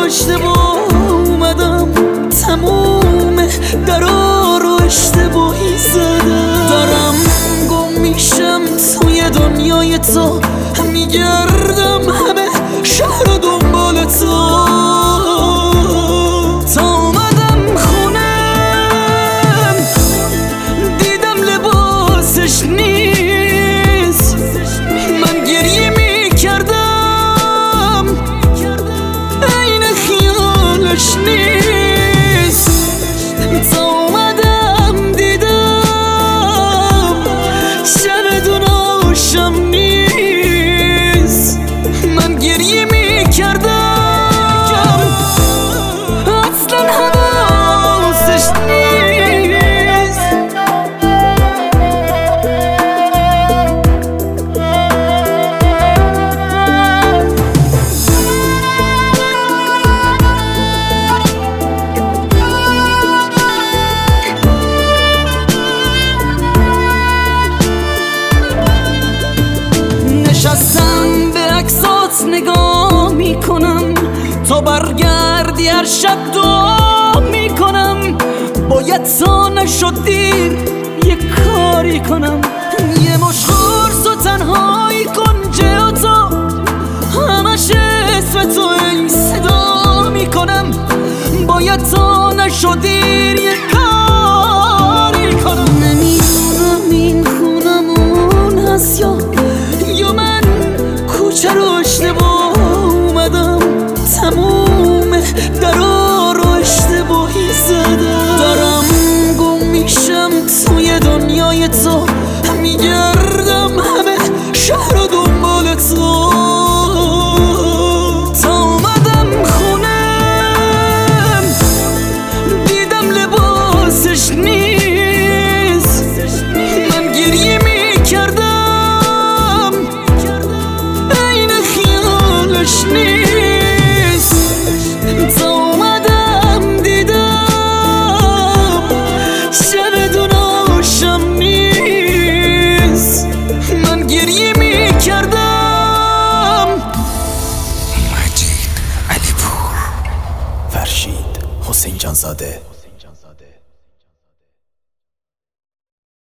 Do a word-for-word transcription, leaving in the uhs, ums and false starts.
اشتباه اومدم، تموم درا رو اشتباهی زدم. دارم گم میشم توی دنیای تو، میگردم همه شهر و دنبال تو. تا اومدم خونم دیدم لباسش نیست، من گریه میکردم عین خیالش نیست. تا اومدم دیدم شب دوناشم نیست، من گریه میکردم اصلا حواسش نیست. نشستم به عکسات نگاه میکنم، تا برگردی هر شب دعا میکنم. باید تا نشد دیر یه کاری کنم، یه مش خورس و تنهایی کن جهاتو، همش اسم تو ای صدا میکنم. باید تا نشد دیر یه کاری کنم. نمیدونم این خونمون هست یا یا من کوچه رو اشتباه اومدم، تموم درا رو اشتباهی زدم. دارم گم میشم توی دنیای تو، میگردم همه شهر و دنبال تو. تا اومدم خونم دیدم لباسش نیست، من گریه میکردم عین خیالش نیست. تا اومدم دیدم شب دوناشم نیست، من گریه میکردم. مجید علیپور، فرشید حسین جانزاده.